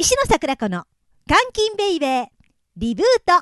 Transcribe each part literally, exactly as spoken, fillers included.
石野桜子の監禁ベイベーリブート。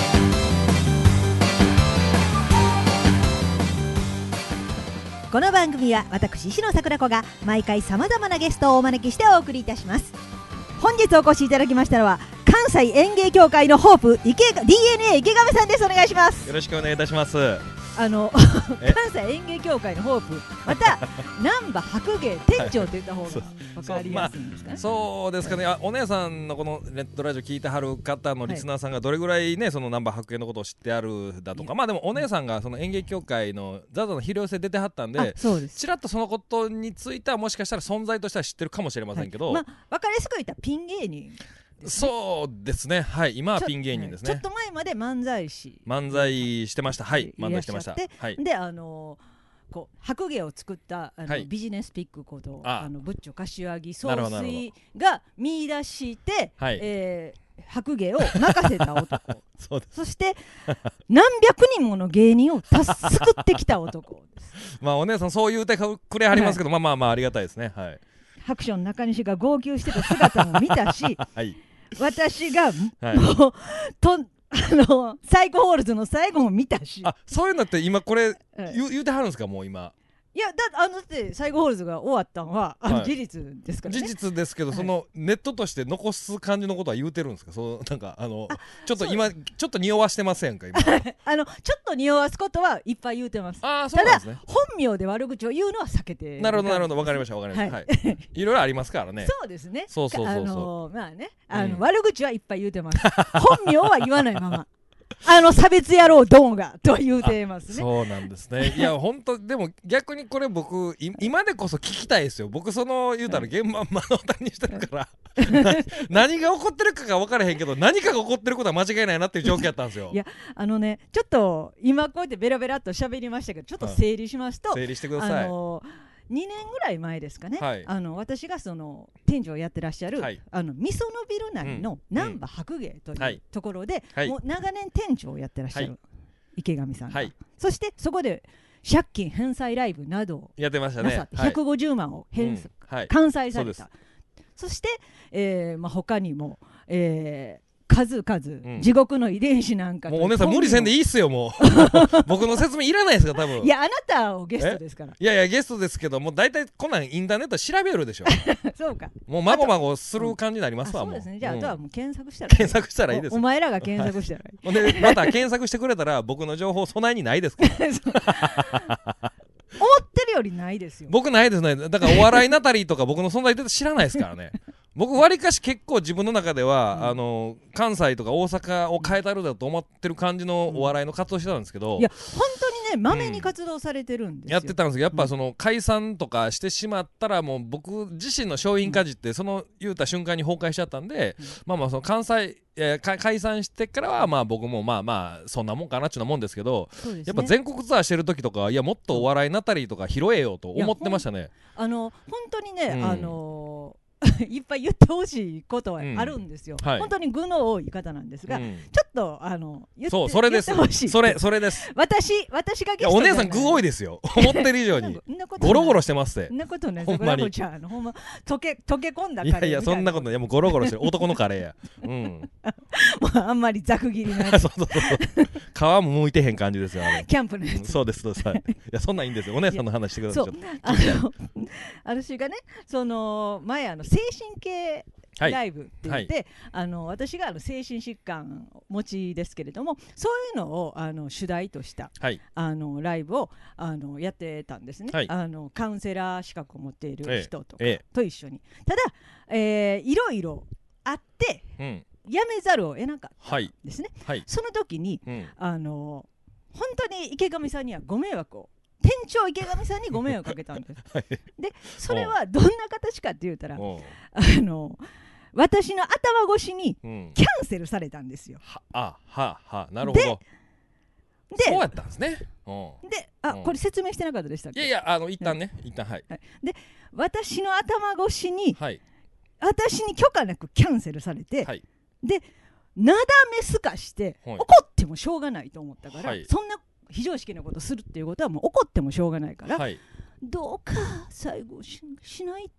この番組は私石野桜子が毎回さまざまなゲストをお招きしてお送りいたします。本日お越しいただきましたのは関西園芸協会のホープ池 ディーエヌエー 池上さんです。お願いします。 よろしくお願いいたします。 あの関西園芸協会のホープ、また難波白芸店長といった方が分かりやすいんですかね。 そうですかね。あ、お姉さんのこのネットラジオ聞いてはる方のリスナーさんがどれぐらいね、その難波白芸のことを知ってあるだとか、まあでもお姉さんがその園芸協会のザザの肥料制出てはったんで、ちらっとそのことについてはもしかしたら存在としては知ってるかもしれませんけど、 はい、まあ、分かりやすく言ったらピン芸人。 そうですね。はい、今はピン芸人ですね。 ちょっと前まで漫才師漫才してました。はい、漫才してました。はい、 で、あのー、こう白芸を作ったあの、はい、ビジネスピックこと、あのブッチョ柏木総帥が見出して、はい、えー、白芸を任せた男そうです。そして何百人もの芸人をた作ってきた男ですまあお姉さんそう言うてくれはりますけど、はい、まあまあまあありがたいですね。はい、ハクション中西が号泣してた姿も見たし、はい、私が、はい、もうとあのサイコホールズの最後も見たし。 あ、そういうのって今これ、はい、言, 言うてはるんですか。もう今いや、だあのってサイコホールズが終わったのはあの、はい、事実ですからね。 事実ですけど、はい、そのネットとして残す感じのことは言うてるんですか。そうなんかあのあちょっと今ちょっと匂わしてませんか今あのちょっと匂わすことはいっぱい言うてます。 あ、そうなんですね。 ただ本名で悪口を言うのは避けて。 なるほどなるほど、わかりましたわかりました。はい、はい、いろいろありますからね。 そうですね。 そうそうそうそう、 あのまあね、あの、うん、悪口はいっぱい言うてます本名は言わないままあの差別野郎どうがと言うてますね。 そうなんですね。いや本当でも逆にこれ僕今でこそ聞きたいですよ。僕その言うたら現場目の当たりにしてるから何が起こってるかが分からへんけど、何かが起こってることは間違いないなっていう状況やったんですよ。 いやあのね、ちょっと今こうやってベラベラっと喋りましたけど、ちょっと整理しますと、 整理してください。 あのにねんぐらい前ですかね、はい、あの私がその店長をやってらっしゃる、はい、あのみそのビル内の難波白芸というところで、はい、もう長年店長をやってらっしゃる、はい、池上さんが、はい、そしてそこで借金返済ライブなどをやってましたね。 なさってひゃくごじゅうまんを返、うんはい、完済された。 そ, そして、えーまあ、他にも、えー数々、うん、地獄の遺伝子なんか。 もうお姉さん無理せんでいいっすよもう僕の説明いらないですか多分。 いやあなたをゲストですから。 いやいやゲストですけどもう大体こんなんインターネット調べるでしょそうか、 もうまごまごする感じになりますわ。 もうそうですね。じゃあ、うん、あとはもう検索したら検索したらいいです。 お, お前らが検索したらいい、 はい、でまた検索してくれたら僕の情報備えにないですから思ってるよりないですよ。 僕ないですね。だからお笑いナタリーとか僕の存在って知らないですからね僕わりかし結構自分の中では、うん、あの関西とか大阪を変えたるだと思ってる感じのお笑いの活動してたんですけど、うん、 いや本当にねまめに活動されてるんですよ、うん、 やってたんですけど、やっぱその解散とかしてしまったらもう僕自身の松陰家事ってその言うた瞬間に崩壊しちゃったんで、うん、まあまあその関西えー、解散してからはまあ僕もまあまあそんなもんかなっちゅうなもんですけど、ね、やっぱ全国ツアーしてる時とかいやもっとお笑いナタリーとか拾えよと思ってましたね。 あの本当にね、うん、あのーいっぱい言ってほしいことはあるんですよ、うんはい、本当に具の多い方なんですが、うん、ちょっとあの言ってそうそれですほしい。 それそれです私私がゲストお姉さん具多いですよ思ってる以上にゴロゴロしてますって。 そんなことない。ほんまにちゃんほんま溶け溶け込んだカレーみたいな。 いやいやそんなことない。いやもうゴロゴロしてる男のカレーやうんもうあんまりざく切りなそうそうそう皮も剥いてへん感じですよあれキャンプのやつ、うん、 そうですそうです、はい、いやそんなんいいんですよ。お姉さんの話してください。そうあの私がねその前あの精神系ライブって言って、はい、あの私があの精神疾患持ちですけれども、そういうのをあの主題とした、はい、あのライブをあのやってたんですね、はい、あのカウンセラー資格を持っている人とかと一緒に、ええ、ただ、えー、いろいろあって、うん、やめざるを得なかったんですね、はいはい、その時に、うん、あの本当に池上さんにはご迷惑を店長池上さんにご迷惑かけたんです、はい、でそれはどんな形かって言ったらあの私の頭越しにキャンセルされたんですよ、うん、 はあはあはあなるほど。でそうやったんですね。 であ、うん、これ説明してなかったでしたっけ。 いやいやあの一旦ね、はい、一旦はい、はい、 で私の頭越しに、はい、私に許可なくキャンセルされて、はい、でなだめすかして、はい、怒ってもしょうがないと思ったから、はい、そんな非常識なことするっていうことはもう怒ってもしょうがないから、はい、どうか最後 し, しないっても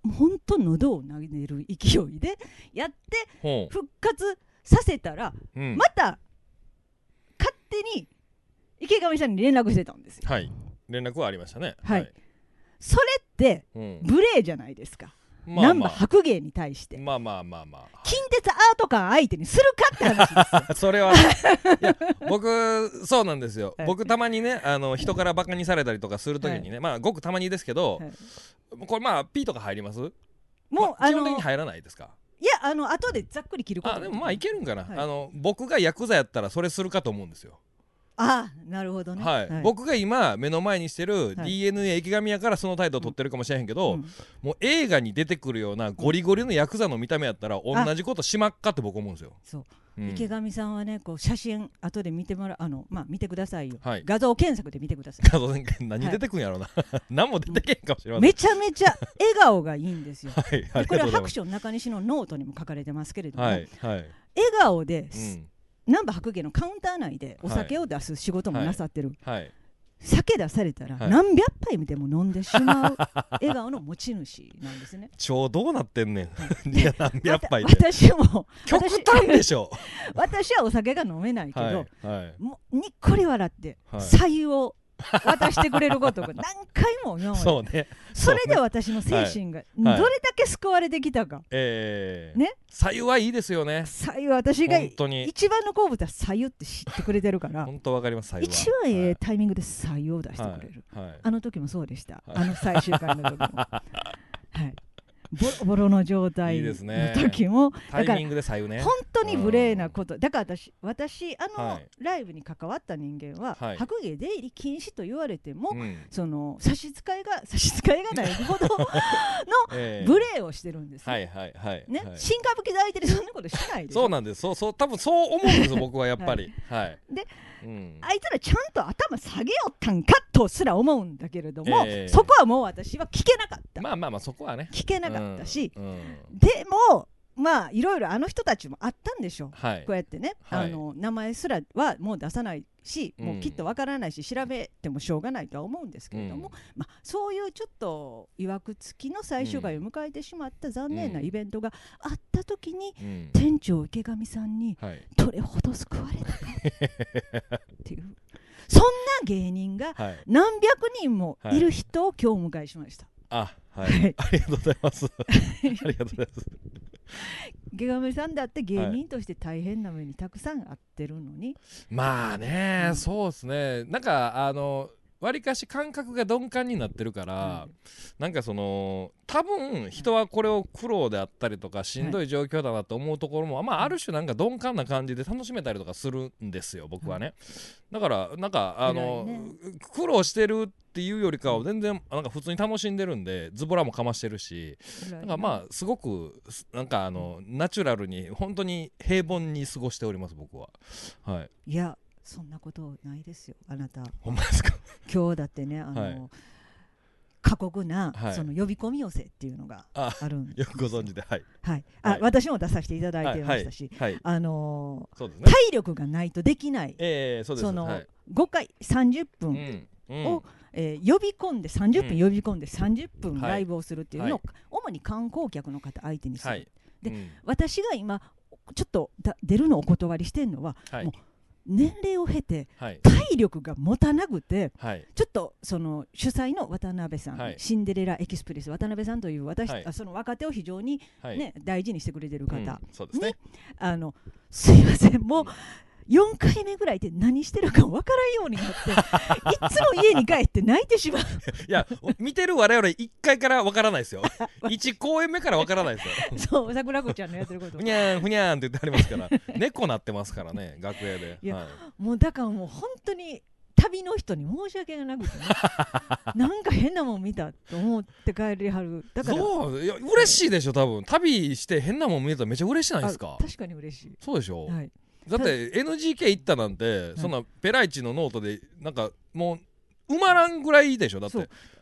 ほんと喉を投げる勢いでやって復活させたら、うん、また勝手に池上さんに連絡してたんですよ。 はい、連絡はありましたね。 はい、はい、それって無礼じゃないですか、うん、難波白芸に対して。 まあまあまあまあ近鉄アート館相手にするかって話ですよそれは、ね、いや僕そうなんですよ、はい、僕たまにねあの人からバカにされたりとかするときにね、はい、まあごくたまにですけど、はい、これまあ P とか入ります？もう、まあ、基本的に入らないですか？ いやあの後でざっくり切ること。 あでもまあいけるんかな、はい、あの僕がヤクザやったらそれするかと思うんですよ。 ああなるほどね、 はいはい、僕が今目の前にしてる ディーエヌエー 池上やからその態度を取ってるかもしれへんけど、うん、もう映画に出てくるようなゴリゴリのヤクザの見た目やったら同じことしまっかって僕思うんですよ。 そう、うん、池上さんはねこう写真後で見てもらうあのまあ見てくださいよ、はい、画像検索で見てください。 画像検索何出てくんやろうな、はい、何も出てけんかもしれません。 めちゃめちゃ笑顔がいいんですよ、はい、これは白書中西のノートにも書かれてますけれども、はいはい、笑顔で、うん難波白芸のカウンター内でお酒を出す仕事もなさってる、はいはい、酒出されたら何百杯でも飲んでしまう笑顔の持ち主なんですね。 ちょうどうなってんねんいや何百杯で私も極端でしょ私はお酒が飲めないけど、はいはい、もにっこり笑って、はい、白湯を渡してくれることが何回も今までそう、ね、それで私の精神がどれだけ救われてきたか、はいえー、ね白湯はいいですよね。 白湯私が一番の好物は白湯って知ってくれてるから本当わかります。白湯は一番ええタイミングで白湯を出してくれる、はいはい、あの時もそうでした、はい、あの最終回の時もはいボロボロの状態の時もいい、ね、 タイミングで白湯ね本当に無礼なことだから私私あの、はい、ライブに関わった人間は、はい、白芸出入り禁止と言われても、うん、その差し支えが差し支えがないほどの無礼をしてるんです、ねはいはいはいねはい、新歌舞伎で相手にそんなことしないでしょ。 そうなんです。そうそう多分そう思うんです僕はやっぱり、はいはい、 で、うん、あいつらちゃんと頭下げよったんかとすら思うんだけれども、えー、そこはもう私は聞けなかった。 まあまあまあそこはね聞けなかったし、うんうん、でもまあいろいろあの人たちもあったんでしょう、はい、こうやってね、はい、あの名前すらはもう出さないし、うん、もうきっとわからないし調べてもしょうがないとは思うんですけれども、うんまあ、そういうちょっといわくつきの最終回を迎えてしまった残念なイベントがあった時に、うん、店長池上さんにどれほど救われたかっていう、そんな芸人が何百人もいる人を今日お迎えしました。 あ、はいはい、ありがとうございますありがとうございます池上さんだって芸人として大変な目にたくさんあってるのに、はい、 まあね、うん、そうですね。なんかあのわりかし感覚が鈍感になってるから、うん、なんかその多分人はこれを苦労であったりとかしんどい状況だなと思うところも、はい、まあある種なんか鈍感な感じで楽しめたりとかするんですよ僕はね、うん、だからなんかあの、ね、苦労してるっていうよりかは全然なんか普通に楽しんでるんでズボラもかましてるし、なんかまあすごくなんかあのナチュラルに本当に平凡に過ごしております僕は。はい。 いやそんなことないですよあなた。 ほんまですか。 今日だってねあの、はい、過酷な、はい、その呼び込み寄せっていうのがあるんですよ。 よくご存知で、はいはいあはい、私も出させていただいてましたし、はいはい、あのーね、体力がないとできない、 えー、そうですその、はい、 ごかいさんじゅっぷんを、うんうんえー、呼び込んでさんじゅっぷん呼び込んでさんじゅっぷんライブをするっていうのを、はい、主に観光客の方相手にする、はい、で、うん、私が今ちょっとだ出るのをお断りしてるのは、はい、もう年齢を経て、はい、体力が持たなくて、はい、ちょっとその主催の渡辺さん、はい、シンデレラエキスプレス渡辺さんという私、はい、その若手を非常に、ねはい、大事にしてくれてる方に、うんそうですね、あのすいませんもう、うんよんかいめぐらいで何してるか分からんようになっていつも家に帰って泣いてしまういや見てる我々いっかいから分からないですよいち公演目から分からないですよそう桜子ちゃんのやってることふにゃんふにゃんって言ってありますから猫なってますからね楽屋で。 いや、 はい、 もうだからもう本当に旅の人に申し訳がなくてねなんか変なもん見たと思って帰りはる。だからそういや嬉しいでしょ多分旅して変なもん見えたらめっちゃ嬉しいないですか。 確かに嬉しい。 そうでしょ、はいだって エヌジーケー 行ったなんてそんなペライチのノートでなんかもう埋まらんぐらいでしょだって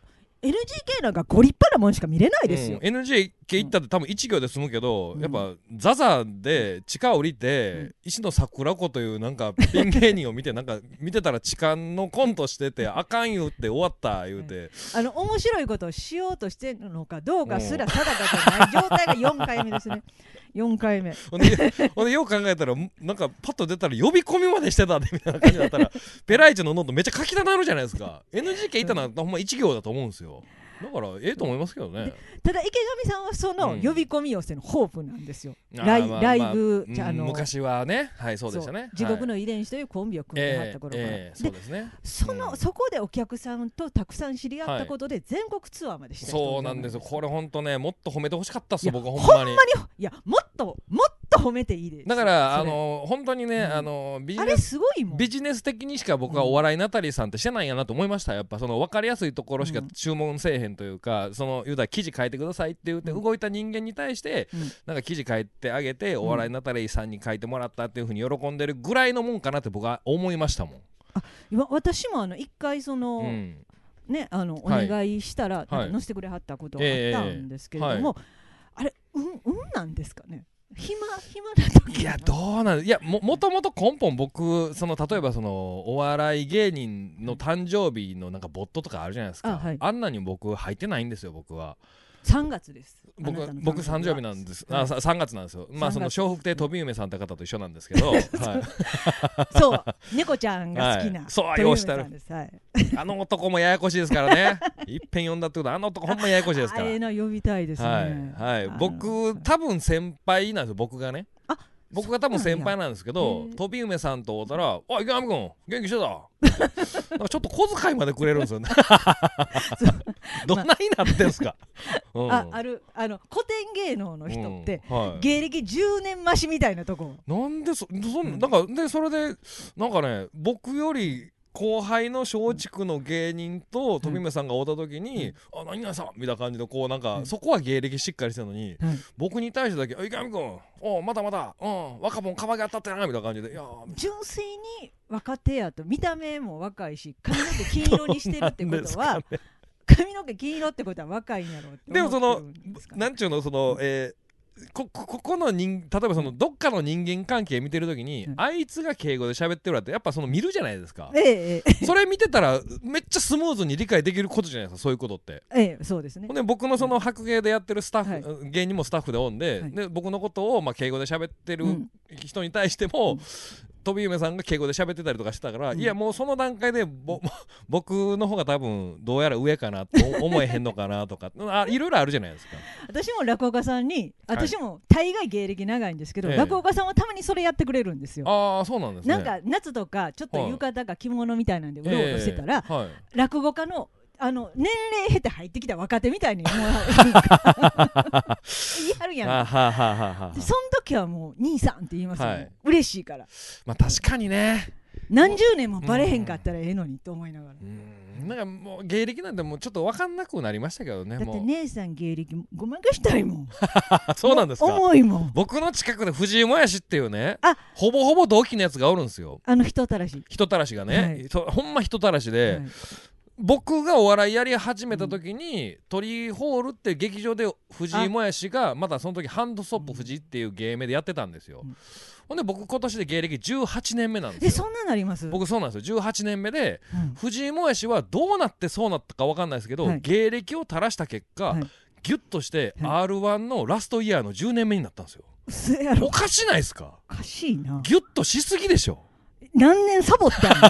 エヌジーケー なんかご立派なもんしか見れないですよ、 うん、エヌジーケー 行ったって多分いち行で済むけど、うん、やっぱザザで地下降りて、うん、石野桜子というなんかピン芸人を見てなんか見てたら痴漢のコントしててあかん言うて終わった言うて、 うん、あの面白いことをしようとしてるのかどうかすら定かじゃない状態がよんかいめですねよんかいめほんでほんでよう考えたらなんかパッと出たら呼び込みまでしてたでみたいな感じだったらペライチのノートめっちゃ書きたなるじゃないですか。 エヌジーケー 行ったのはほんまいち行だと思うんですよ。だからええと思いますけどね。 ただ池上さんはその呼び込み寄せのホープなんですよ、うん、ライ、まあ、ライブ、 まあ、あの昔はね、はいそうでしたね。 地獄の遺伝子というコンビを組んではった頃から、えーえー、そうですね。その、うん、そこでお客さんとたくさん知り合ったことで全国ツアーまでした人、 はい、そうなんですよ。これ本当ねもっと褒めてほしかったっす僕ほんまに。 ほんまにいやもっともっと褒めていいです。 だからあの本当にね、うん、あのビジネスあれすごいもん。 ビジネス的にしか僕はお笑いナタリーさんってしてないんやなと思いました。やっぱその分かりやすいところしか注文せえへんというか、うん、その言うたら記事書いてくださいって言って動いた人間に対して、うん、なんか記事書いてあげて、うん、お笑いナタリーさんに書いてもらったっていう風に喜んでるぐらいのもんかなって僕は思いましたもん。 あ今私もあの一回その、うんね、あのお願いしたら、はい、載せてくれはったことがあったんですけれども、えーはい、あれうんうんなんですかね。暇暇な時いやどうなんいや も, もともと根本僕その例えばそのお笑い芸人の誕生日のなんかボットとかあるじゃないですか。 あ,、はい、あんなに僕入ってないんですよ。僕はさんがつです。 僕僕誕生日なんです、はい、あさんがつなんですよ。まあその笑福亭飛梅さんって方と一緒なんですけど、はい、 そう猫ちゃんが好きな、はい、 そうようしたる、はい、あの男もややこしいですからねいっぺん呼んだってことあの男ほんまややこしいですから。 あえな呼びたいですね。 はい、はい、僕多分先輩なんですよ僕がね。あ僕が多分先輩なんですけど、飛梅さんと会ったら「おい池上君元気してた?」なんかちょっと小遣いまでくれるんですよねどんなになってんすか、 まあうん、あ, あるあの古典芸能の人って、うんはい、芸歴じゅうねん増しみたいなとこなんで そ, そなんかでそれでなんかね僕より後輩の松竹の芸人と飛梅さんが会った時に「あ何々さん」みたいな感じでこうなんかそこは芸歴しっかりしてるのに僕に対してだけ「池上君おまたまたうん若者かまげ当たってな」みたいな感じでいや純粋に若手やと見た目も若いし髪の毛金色にしてるってことは髪の毛金色ってことは若いんやろうって思ってるんですか。 でもそのなんちゅうのそのえーこ, こ, ここの人例えばそのどっかの人間関係見てるときに、うん、あいつが敬語で喋ってるわってやっぱその見るじゃないですか、 ええ、 それ見てたらめっちゃスムーズに理解できることじゃないですかそういうことって、 ええ、そうですね。 ほんで僕のその白芸でやってるスタッフ、はい、芸人もスタッフでおんで、はい、で僕のことをまあ敬語で喋ってる人に対しても、うん飛梅さんが敬語で喋ってたりとかしてたから、うん、いやもうその段階でぼ僕の方が多分どうやら上かなと思えへんのかなとかあいろいろあるじゃないですか。 私も落語家さんに私も大概芸歴長いんですけど、はい、落語家さんはたまにそれやってくれるんですよ。 ああそうなんですね。 なんか夏とかちょっと浴衣か着物みたいなんでうろうろしてたら、はいはい、落語家のあの年齢経て入ってきた若手みたいに思われる言い張るやんか。ははははでその時はもう兄さんって言いますよ、はい、嬉しいから。 まあ確かにね何十年もバレへんかったらええのにと思いながら、 うんなんかもう芸歴なんてもうちょっと分かんなくなりましたけどね。 だって姉さん芸歴ごまかしたいもんそうなんですか。 重いもん。 僕の近くで藤井もやしっていうねあほぼほぼ同期のやつがおるんですよ。 あの人たらし人たらしがね、はい、ほんま人たらしで、はい僕がお笑いやり始めた時に、うん、トリーホールって劇場で藤井もやしがまだその時ハンドソップ藤井っていう芸名でやってたんですよ、うん、ほんで僕今年で芸歴じゅうはちねんめなんですよ。 えそんななります。 僕そうなんですよじゅうはちねんめで、うん、藤井もやしはどうなってそうなったか分かんないですけど、はい、芸歴を垂らした結果、はい、ギュッとして アールワン のラストイヤーのじゅうねんめになったんですよ。おかしないですか。 おかしいな。 ギュッとしすぎでしょ。 何年サボったん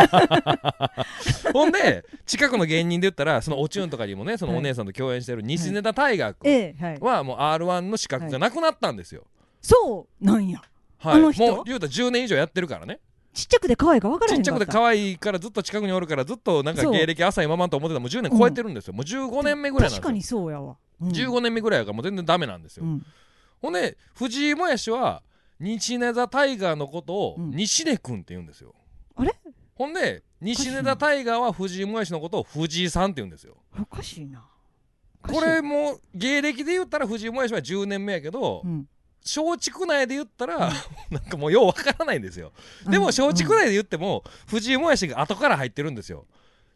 ほんで近くの芸人で言ったらそのおチューンとかにもねそのお姉さんと共演してる西根田タイガー君はもう アールワン の資格がなくなったんですよ、はい、 そうなんや、 はい、あの人もう言うたらじゅうねん以上やってるからね。 ちっちゃくて可愛いか分からへんかった。 ちっちゃくて可愛いからずっと近くにおるからずっとなんか芸歴浅いままと思ってたらもうじゅうねん超えてるんですよ、うん、もうじゅうごねんめぐらいなんですよ。 確かにそうやわ、 うん、じゅうごねんめぐらいやからもう全然ダメなんですよ、うん、ほんで藤井もやしは西根田タイガーのことを西根君って言うんですよ、 うん、あれほんで西根田タイガーは藤井もやしのことを藤井さんって言うんですよ。 おかしいな。 これも芸歴で言ったら藤井もやしはじゅうねんめやけど、うん、松竹内で言ったら、うん、なんかもうようわからないんですよ、うん、でも松竹内で言っても、うん、藤井もやしが後から入ってるんですよ。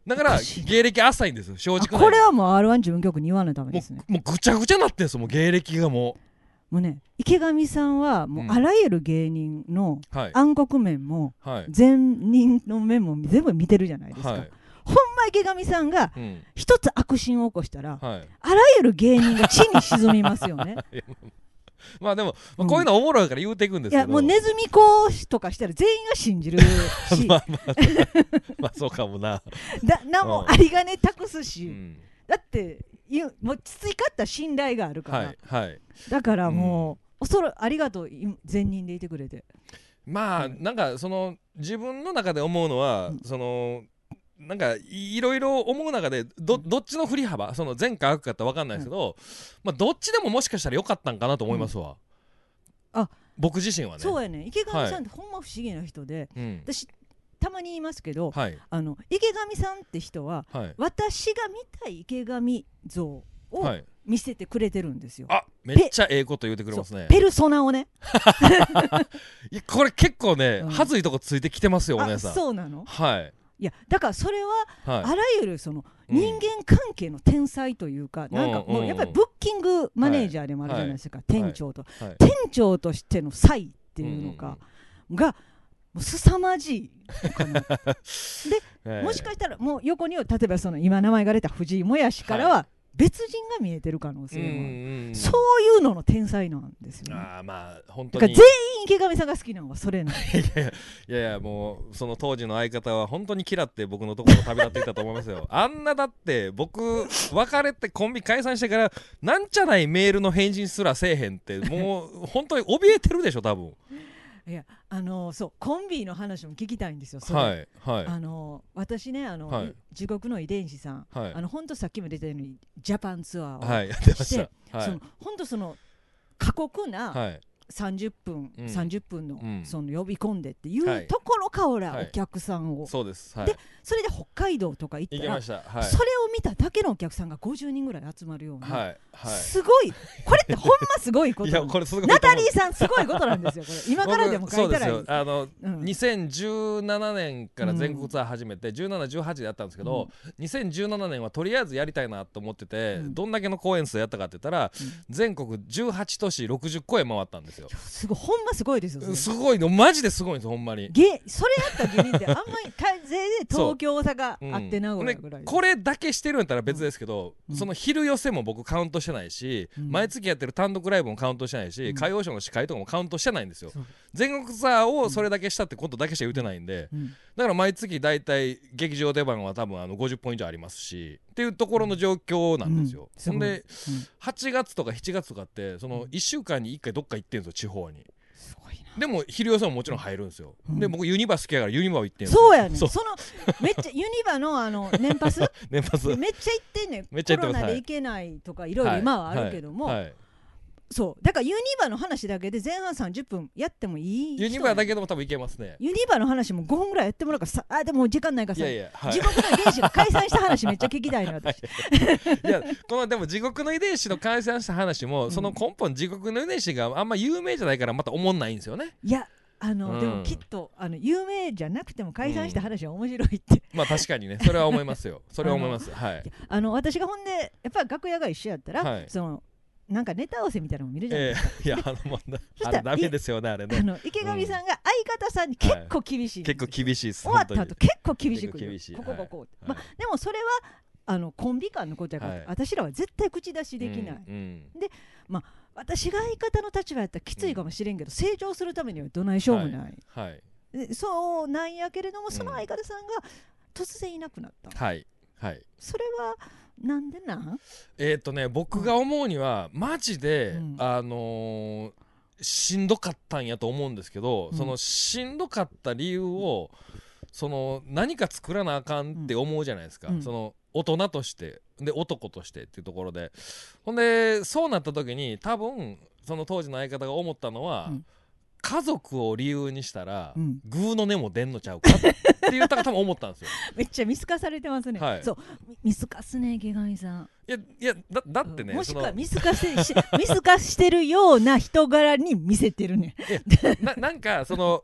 だから芸歴浅いんですよ正直。 これはもう アールワン 事務局に言わないためですね。 もうぐちゃぐちゃなってんですよもう芸歴がもうもうね池上さんはもうあらゆる芸人の暗黒面も善人の面も全部見てるじゃないですか、はい、ほんま池上さんが一つ悪心を起こしたら、うん、あらゆる芸人が地に沈みますよねまあでも、まあ、こういうのおもろいから言うていくんですけど、 うん、いやもうネズミ講とかしたら全員が信じるしまあまあまあそうかもなだなも有り金託すし、うん、だってもう培った信頼があるから、はいはい、だからもう、うん、おそらありがとう善人でいてくれて。 まあ、うん、なんかその自分の中で思うのは、うん、そのなんかいろいろ思う中で ど, どっちの振り幅その前か悪かって分かんないですけど、うんまあ、どっちでももしかしたらよかったんかなと思いますわ、うん、あ僕自身はね。 そうやね池上さんってほんま不思議な人で、はい、私たまに言いますけど、はい、あの池上さんって人は、はい、私が見たい池上像を見せてくれてるんですよ、はい、あめっちゃええこと言うてくれますね。 ペルソナをねいやこれ結構ね、うん、はずいとこついてきてますよお姉さん。 そうなの。 はいいやだからそれは、はい、あらゆるその人間関係の天才というか、うん、なんかもうやっぱりブッキングマネージャーでもあるじゃないですか、はい、店長と、はい、店長としての才っていうのかがもう凄まじいのかなでもしかしたらもう横には例えばその今名前が出た藤井もやしからは、はい別人が見えてる可能性もある、うんうん、そういうのの天才なんですよね。 あまあ本当に全員池上さんが好きなのはそれなんいやいやいやいやもうその当時の相方は本当に嫌って僕のところを旅立っていたと思いますよあんなだって僕別れてコンビ解散してからなんじゃないメールの返信すらせえへんってもう本当に怯えてるでしょ多分。 いやあのー、そうコンビの話も聞きたいんですよそれ、はいはい、あのー、私ねあの、はい、地獄の遺伝子さん、はい、あの本当さっきも出たようにジャパンツアーをして、はい、やってました、はい、その本当その過酷な、はいさんじゅっぷん、うん、さんじゅっぷん の,、うん、その呼び込んでっていうところから、はい、お客さんを、はい、 そうです、はい、 でそれで北海道とか行ったら行きました、はい、それを見ただけのお客さんがごじゅうにんぐらい集まるような、はいはい、すごいこれってほんますごいこといやこれすごいナタリーさんすごいことなんですよこれ今からでも書いたらいい。 そうですよあの、うん、にせんじゅうななねんから全国ツアー始めて、うん、じゅうなな、じゅうはちでやったんですけど、うん、にせんじゅうななねんはとりあえずやりたいなと思ってて、うん、どんだけの公演数やったかって言ったら、うん、全国じゅうはち都市ろくじゅっこえん回ったんですよ。 すごいほんますごいですよすごいのマジですごいんですほんまに。 ゲそれやった芸人ってあんまり大勢で東京大阪あってなぐらいぐらい、 うん、これだけしてるんやったら別ですけど、うん、その昼寄せも僕カウントしてないし、うん、毎月やってる単独ライブもカウントしてないし、うん、歌謡ショーの司会とかもカウントしてないんですよ。全国ツアーをそれだけしたってことだけしか言うてないんで、うん、だから毎月だいたい劇場出番は多分あのごじゅっぽん以上ありますしっていうところの状況なんですよ、うん、ほんで、うん、はちがつとかしちがつとかってそのいっしゅうかんにいっかいどっか行ってんですよ地方に。すごいな。でも昼寄せももちろん入るんですよ、うん、で僕ユニバ好きやからユニバを行ってんすよ。 そうやねんそのめっちゃユニバのあの年パス年パスめっちゃ行ってんねん。めっちゃ行ってます。コロナで行けないとかいろいろ今はあるけども、はいはいはい、そうだからユニバの話だけで前半さんじゅっぷんやってもいい。 ユニバだけでも多分いけますね。 ユニバの話もごふんぐらいやってもらうからさあでも時間ないからさいやいや、はい、地獄の遺伝子が解散した話めっちゃ聞きたいな私いやこのでも地獄の遺伝子の解散した話も、うん、その根本地獄の遺伝子があんま有名じゃないからまた思んないんですよね。 いやあの、うん、でもきっとあの有名じゃなくても解散した話は面白いって、 うん、まあ確かにねそれは思いますよそれは思いますはいあの私がほんでやっぱり楽屋が一緒やったら、はい、そのなんかネタ合わせみたいなのも見るじゃないですか、 えー、いやあのもうあれダメですよねあれね。 あの池上さんが相方さんに結構厳しい、はい、 結構厳しいです。 終わった後結構厳しく言うここここ、はいまあ、でもそれはあのコンビ間のことやから、はい、私らは絶対口出しできない、うんうん、でまあ私が相方の立場やったらきついかもしれんけど、うん、成長するためにはどないしょうもない、はいはい、でそうなんやけれどもその相方さんが突然いなくなった、うん、はいはい、それはなんでなんえー、っとね僕が思うには、うん、マジで、うん、あのー、しんどかったんやと思うんですけど、うん、そのしんどかった理由をその何か作らなあかんって思うじゃないですか、うん、その大人としてで男としてっていうところでほんでそうなった時に多分その当時の相方が思ったのは、うん、家族を理由にしたら、うん、グーの根も出んのちゃうかって言ったら多分思ったんですよめっちゃ見透かされてますね、はい、そう見透かすね池上さん。 いやいや だ, だってね、 もしくは見透かしてし見透かしてるような人柄に見せてるねな, なんかその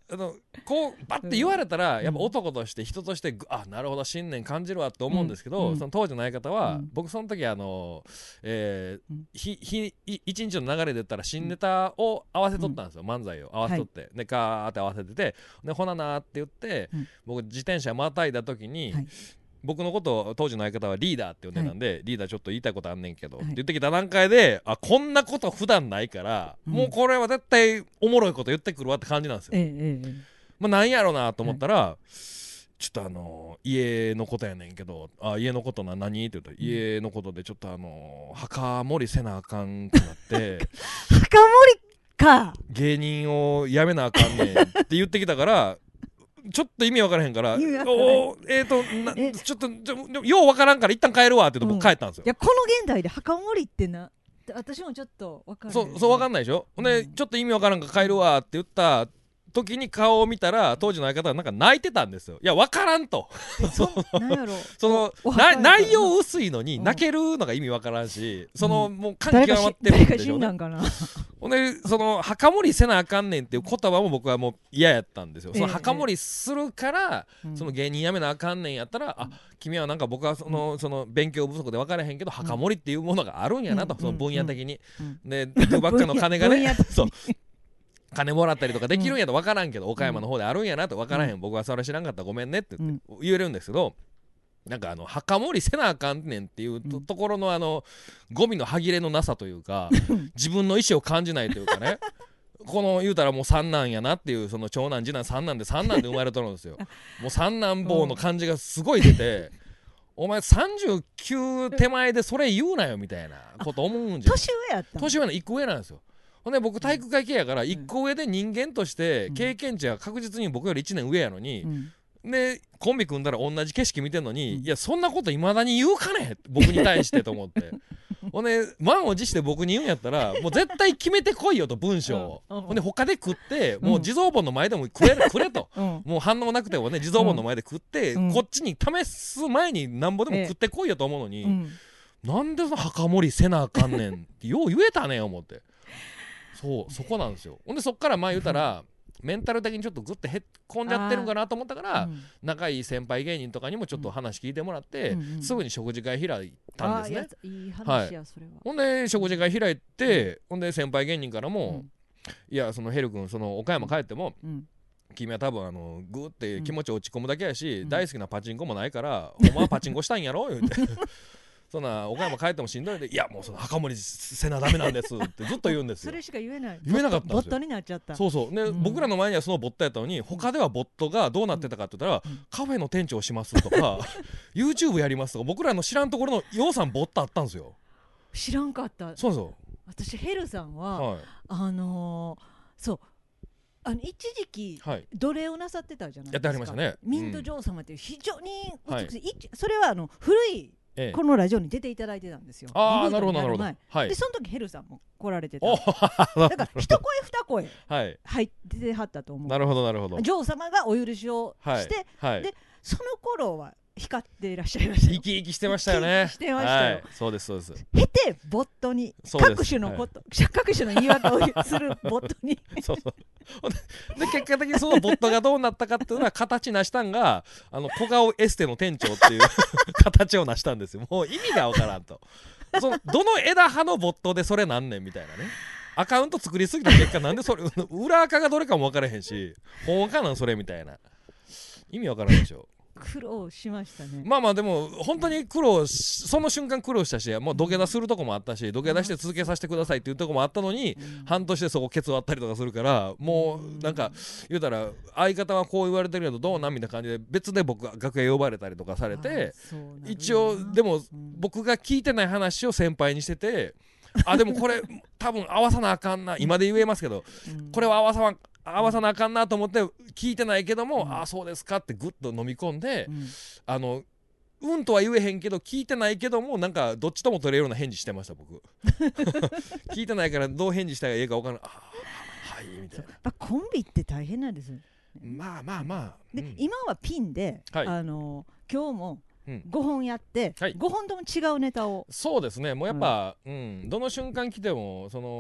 あのこうバッて言われたら、うん、やっぱ男として人としてあなるほど信念感じるわと思うんですけど、うん、その当時の相方は、うん、僕その時あの、えーうん、ひひ一日の流れで言ったら新ネタを合わせとったんですよ、うん、漫才を合わせとって、はい、でガーって合わせててでほななって言って、うん、僕自転車またいだ時に、はい、僕のことを当時の相方はリーダーって呼んでたんで、はい、リーダーちょっと言いたいことあんねんけど、はい、って言ってきた段階であこんなこと普段ないから、うん、もうこれは絶対おもろいこと言ってくるわって感じなんですよ、ええまあ、なんやろうなと思ったら、はい、ちょっとあのー、家のことやねんけどあ家のことな何って言うと、うん、家のことでちょっとあのー、墓守りせなあかんくなって墓守りか芸人を辞めなあかんねんって言ってきたからちょっと意味分からへんからおえーとなえちょっとちょよう分からんから一旦帰るわって言うと僕帰ったんですよ、 うん、いやこの現代で墓守りってな私もちょっと分からない、 そうそう分かんないでしょ、うん、ほんでちょっと意味分からんから帰るわって言った時に顔を見たら当時の相方がなんか泣いてたんですよ。いや分からんとその内容薄いのに泣けるのが意味分からんし、うん、そのもう感極まってるんでしょうね。ほんでその墓守りせなあかんねんっていう言葉も僕はもう嫌やったんですよ。その墓守りするから、ええ、その芸人辞めなあかんねんやったら、うん、あ君はなんか僕はその、うん、その勉強不足で分からへんけど、うん、墓守りっていうものがあるんやなと、うん、その分野的に、うん、でドばっかの金がねそう金もらったりとかできるんやと分からんけど、うん、岡山の方であるんやなと分からへん、うん、僕はそれ知らんかったらごめんねって言って言えるんですけど、なんかあの墓守りせなあかんねんっていうと、うん、ところのあのゴミの歯切れのなさというか自分の意思を感じないというかねこの言うたらもう三男やなっていうその長男次男三男で三男で生まれとるんですよもう三男坊の感じがすごい出てお前さんじゅうきゅう手前でそれ言うなよみたいなこと思うんじゃん。 年上やった年上のいっこ上なんですよ。ほんで僕体育会系やからいっこ上で人間として経験値は確実に僕よりいちねん上やのに、うん、でコンビ組んだら同じ景色見てんのに、うん、いやそんなこといまだに言うかね僕に対してと思ってほんで満を持して僕に言うんやったらもう絶対決めてこいよと文章を、うん、ほんで他で食ってもう地蔵盆の前でも食えるくれと、うん、もう反応なくてもね地蔵盆の前で食って、うん、こっちに試す前になんぼでも食ってこいよと思うのに、ええうん、なんでその墓守りせなあかんねんってよう言えたね思ってそうそこなんですよ。ほんでそっからまあ言うたらメンタル的にちょっとグッてへっこんじゃってるんかなと思ったから、うん、仲いい先輩芸人とかにもちょっと話聞いてもらって、うんうん、すぐに食事会開いたんですね。 いい話や、はい、それは。 ほんで食事会開いて、うん、ほんで先輩芸人からも、うん、いやそのヘル君その岡山帰っても、うん、君は多分あのグーって気持ち落ち込むだけやし、うん、大好きなパチンコもないから、うん、お前はパチンコしたんやろ言うてそんな岡山帰ってもしんどいでいやもうその墓守りせなダメなんですってずっと言うんですよ。 それしか言えない言えなかったんですよ。 ボットになっちゃった。 そうそうね、うん、僕らの前にはそのボットやったのに他ではボットがどうなってたかって言ったら、うん、カフェの店長しますとかYouTube やりますとか僕らの知らんところのようさんボットあったんですよ。 知らんかった。 そうそう私ヘルさんは、はい、あのー、そうあの一時期、はい、奴隷をなさってたじゃないですか。 やってありましたね。 ミント女王様っていう非常に美しい、はい、それはあの古いええ、このラジオに出ていただいてたんですよ。 ああなるほどなるほど、 はい、でその時ヘルさんも来られてただから一声二声入ってはったと思う。 なるほどなるほど。 女王様がお許しをして、はいはい、でその頃は光っていらっしゃいましたよ。 生き生きしてましたよね。 生き生きしてましたよ、はい、 そうですそうです。 経てボットに各種のこと、はい、各種の言い訳をするボットにそうそうで結果的にそのボットがどうなったかっていうのは形成したんがあの小顔エステの店長っていう形を成したんですよ。もう意味がわからんとそのどの枝葉のボットでそれなんねんみたいなね。アカウント作りすぎた結果なんでそれ裏垢がどれかも分からへんし本垢なんそれみたいな意味わからんでしょ。 苦労しましたね。 まあまあでも本当に苦労しその瞬間苦労したしもう土下座するとこもあったし土下座して続けさせてくださいっていうとこもあったのに、うん、半年でそこケツ割ったりとかするからもうなんか言うたら相方はこう言われてるけどどうなんみたいな感じで別で僕が楽屋呼ばれたりとかされて一応でも僕が聞いてない話を先輩にしててあでもこれ多分合わさなあかんな今で言えますけどこれは合わさな合わさなあかんなと思って聞いてないけども、うん、ああそうですかってグッと飲み込んで、うん、あのうんとは言えへんけど聞いてないけどもなんかどっちとも取れるような返事してました僕聞いてないからどう返事したらいいか分からないあはいみたいな。やっぱコンビって大変なんですよ。 まあまあまあで、うん、今はピンで、はい、あの今日もごほんやって、うん、ごほんとも違うネタをそうですねもうやっぱ、うんうん、どの瞬間来てもその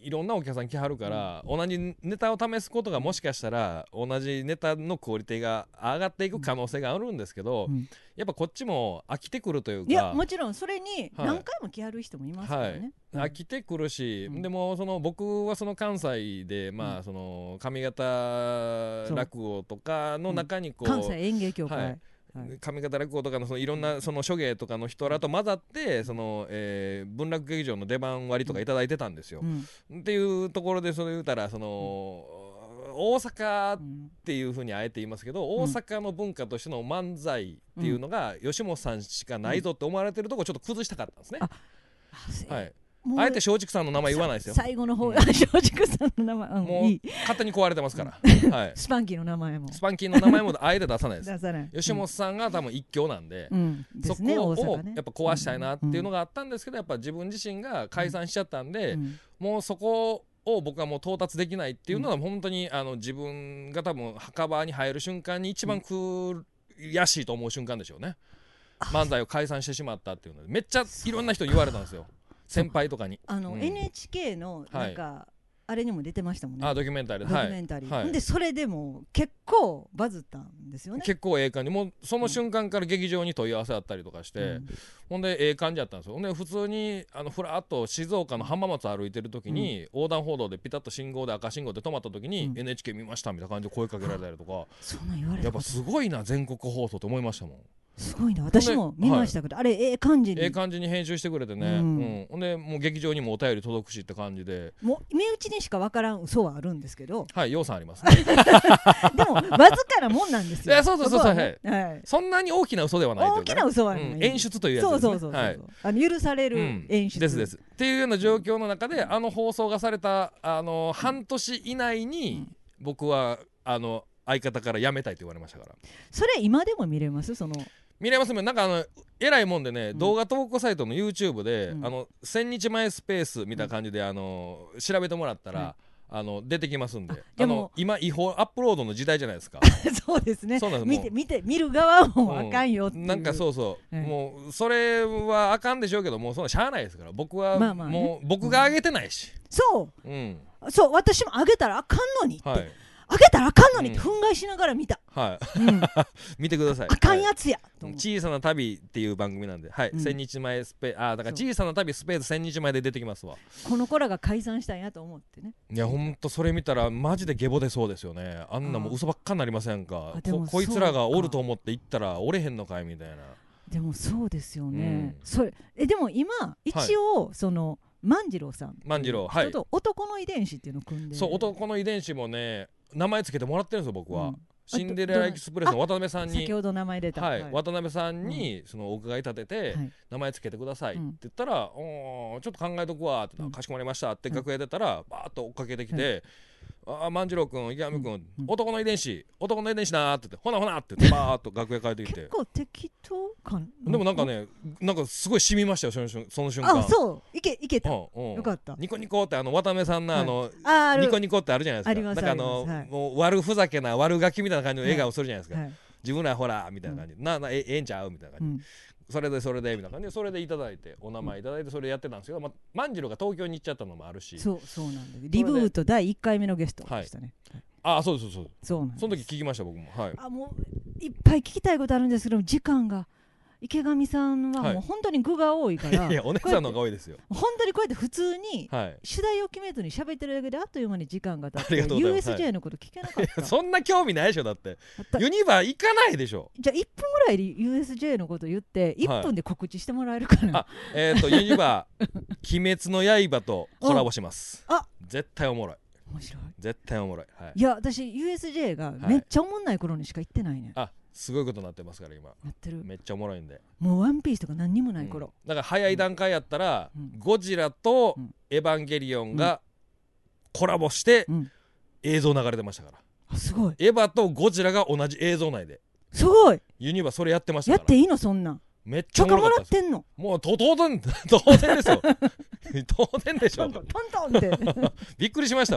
いろんなお客さん来はるから、うん、同じネタを試すことがもしかしたら同じネタのクオリティが上がっていく可能性があるんですけど、うん、やっぱこっちも飽きてくるというか、 いやもちろんそれに何回も来はる人もいますからね、 はいはい、飽きてくるし、うん、でもその僕はその関西で、まあ、その上方落語とかの中にこう、 関西演芸協会、はい上方落語とかのそのいろんなその諸芸とかの人らと混ざってその、えー、文楽劇場の出番割とかいただいてたんですよ、うん、っていうところでそれ言うたらその、うん、大阪っていうふうにあえて言いますけど、うん、大阪の文化としての漫才っていうのが吉本さんしかないぞって思われてるところをちょっと崩したかったんですね、うん、はい、あえて松竹さんの名前言わないですよ。 最後の方、うん、松竹さんの名前、うん、 もういい勝手に壊れてますから、はい、 スパンキーの名前もスパンキーの名前もあえて出さないです出さない。 吉本さんが多分一強なんで、 うん、 そこをやっぱ壊したいなっていうのがあったんですけど、やっぱ自分自身が解散しちゃったんで、うん、もうそこを僕はもう到達できないっていうのは本当にあの自分が多分墓場に入る瞬間に一番悔しいと思う瞬間でしょうね、うん、漫才を解散してしまったっていうのでめっちゃいろんな人に言われたんですよ、先輩とかに。 あの、うん、エヌエイチケー のなんか、はい、あれにも出てましたもんね。 あ、ドキュメンタリー、 ドキュメンタリー、はい、でそれでも結構バズったんですよね。 結構ええ感じ、もうその瞬間から劇場に問い合わせあったりとかして、うん、ほんでええ感じだったんですよ。ほんで普通にあのふらっと静岡の浜松歩いてる時に、うん、横断歩道でピタッと信号で赤信号で止まった時に、うん、エヌエイチケー 見ましたみたいな感じで声かけられたりとか、 そんなん言われたやっぱすごいな全国放送と思いましたもん。 すごいな、私も見ましたけど、はい、あれええ感じにええ感じに編集してくれてね、うんうん、ほんでもう劇場にもお便り届くしって感じで、 もう身内にしか分からん嘘はあるんですけど、 はい、要素あります、ね、 でもわずかなもんなんですよ。 いやそうそうそうそう、 ね、はいはい、 そんなに大きな嘘ではないというか、ね、 大きな嘘はない、 うん、演出というやつですね。 そうそうそうそう、はい、あの許される演出、 うん、ですですっていうような状況の中であの放送がされたあの半年以内に、うん、僕はあの相方から辞めたいと言われましたから。 それ今でも見れます？その見れますもん。なんかあのえらいもんでね、うん、動画投稿サイトの YouTube で、うん、あのせんにちまえスペースみたいな感じで、うん、あの調べてもらったら、うん、あの出てきますんで、あでもあの今違法アップロードの時代じゃないですか。 そうですね。そうなんです。見て見て見る側もあかんよっていう、 うん、なんかそうそう、はい、もうそれはあかんでしょうけどもうそんなしゃあないですから。僕はもう、まあまあね、僕が上げてないし、うん、 そう、うん、そう私も上げたらあかんのにって、はい、上げたらあかんのにって憤慨しながら見た、はい、うん、見てください。あかんやつや、 はい、小さな旅っていう番組なんで、はい、うん、せんにちまえスペあだから小さな旅スペースせんにちまえで出てきますわ。 この子らが解散したんやと思ってね。 いやほんとそれ見たらマジでゲボ出そうですよね。あんなもん嘘ばっかになりませんか。 こ, こいつらがおると思って行ったらおれへんのかいみたいな。 でもそうですよね、うん、それえでも今一応、はい、その万次郎さん万次郎、はい、 と男の遺伝子っていうのを組んで、 そう男の遺伝子もね名前つけてもらってるんですよ僕は、うん、シンデレラエクスプレスの渡辺さんに先ほど名前出た、 はいはい、渡辺さんにそのお伺い立てて、うん、名前つけてくださいって言ったら、うん、おちょっと考えとくわって、うん、かしこまりましたって楽屋出たらバーッと追っかけてきて、うん、あ万次郎君池上君、うん、男の遺伝子男の遺伝子なーって言ってほなほなって言ってバーッと楽屋帰ってきて結構適当かな。 でもなんかねなんかすごい染みましたよその瞬その瞬間。 あそういけいけた、うんうん、よかった。 ニコニコってあの渡辺さんのあの、はい、 あニコニコってあるじゃないですか。 あります。 なんかあの、はい、もう悪ふざけな悪ガキみたいな感じの笑顔するじゃないですか、はい、自分らほらみたいな感じ、うん、ななえええんちゃうみたいな感じ、うん、それでそれでみたいな感じでそれでいただいてお名前いただいてそれやってたんですけど、ま、万次郎が東京に行っちゃったのもあるし。 そうそうなんだ。リブートだいいっかいめのゲストでしたね、 はいはい、あそうそうそうそうなんです。 その時聞きました僕も、はい、 あもういっぱい聞きたいことあるんですけど時間が池上さんはもう本当に具が多いから、 はい、いやお姉さんの方が多いですよ。 本当にこうやって普通に主題を決めずに喋ってるだけであっという間に時間が経って ユーエスジェー のこと聞けなかった、 はい、そんな興味ないでしょだってユニバー行かないでしょ。 じゃあいっぷんぐらいで ユーエスジェー のこと言っていっぷんで告知してもらえるかな、はい、あえっ、ー、とユニバー鬼滅の刃とコラボしますあ絶対おもろい面白い絶対おもろい、はい、 いや私 ユーエスジェー がめっちゃおもんない頃にしか行ってないね、 はい、あすごいことになってますから今やってるめっちゃおもろいんでもうワンピースとか何にもない頃、 うん、だから早い段階やったら、うん、ゴジラとエヴァンゲリオンがコラボして映像流れてましたから、 うん、あすごいエヴァとゴジラが同じ映像内ですごいユニバそれやってましたからやっていいのそんなんめっちゃおもろかったです。 許可もらってんのもう当然当然ですよ当然でしょトントントントンってびっくりしましたわ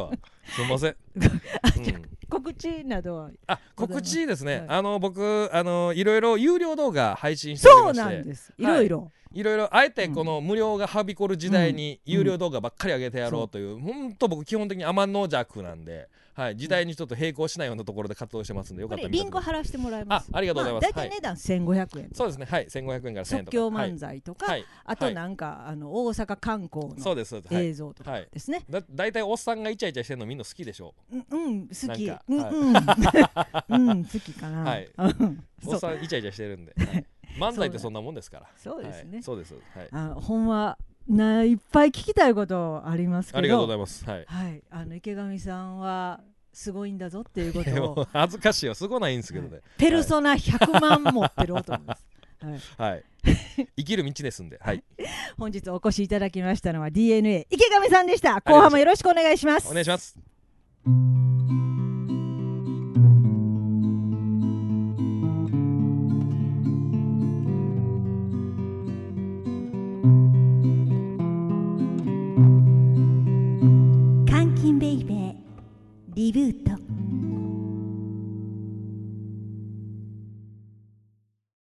すみません。 告知などはあ、告知ですね、 はい、 あの僕あのいろいろ有料動画配信しておりまして、 そうなんです、いろいろ、はいいろいろあえてこの無料がはびこる時代に有料動画ばっかり上げてやろうという、うんうん、ほんと僕基本的に天の弱なんで、はい、時代にちょっと並行しないようなところで活動してますんで、よかったら見てください。 リンク貼らせてもらいます。 あ、ありがとうございます。 だいたい値段せんごひゃくえん、 そうですね、はい、せんごひゃくえんからせんえんとか、 即興漫才とか、 はい、 あとなんか、はい、あの大阪観光の映像とかですね。 だだいたいおっさんがイチャイチャしてるのみんな好きでしょう。 うん、うん、好き、うんうんうん好きかな。はい、 おっさんイチャイチャしてるんで。はい漫才ってそんなもんですから。 そうですね。 そうです。はい。 あ、ほんまないっぱい聞きたいことありますけど。 ありがとうございます。はい。 はい。あの池上さんはすごいんだぞっていうことを。 恥ずかしいよ。すごないんですけどね。 ペルソナひゃくまん持ってる男です。 はい。生きる道ですんで。はい。 本日お越しいただきましたのは ディーエヌエー 池上さんでした。後半もよろしくお願いします。 お願いします。 監禁ベイベーリブート。